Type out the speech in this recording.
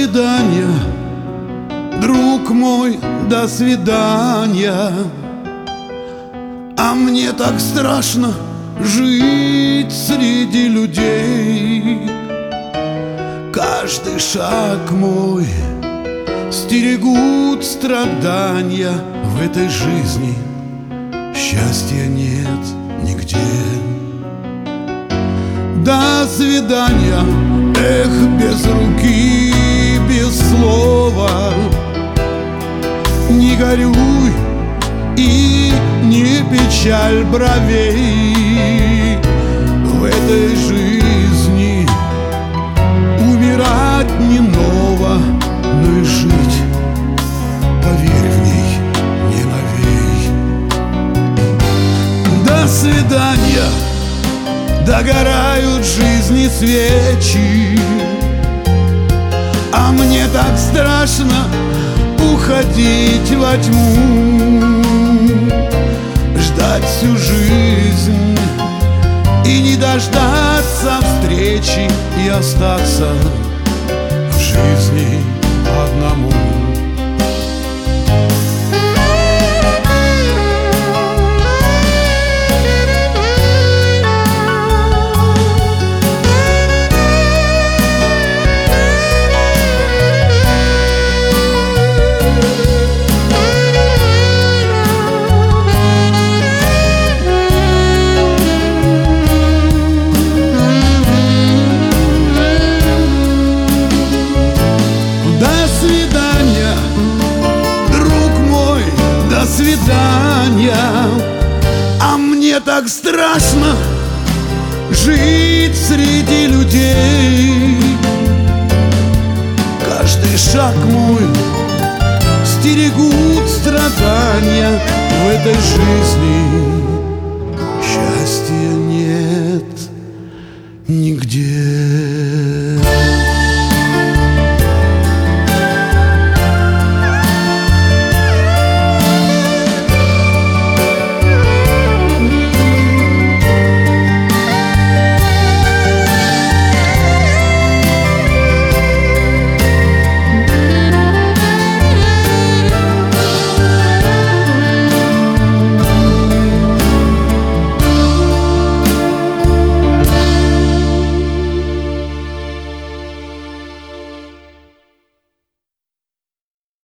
свидания, друг мой, до свидания. А мне так страшно жить среди людей. Каждый шаг мой стерегут страдания. В этой жизни счастья нет нигде. До свидания, эх, без руки, без слова. Не горюй и не печаль бровей. В этой жизни умирать не ново, но и жить, поверь, в ней не новей. До свидания, догорают жизни свечи. А мне так страшно уходить во тьму, ждать всю жизнь и не дождаться встречи, и остаться в жизни одному. До свидания, а мне так страшно жить среди людей. Каждый шаг мой стерегут страдания. В этой жизни счастья нет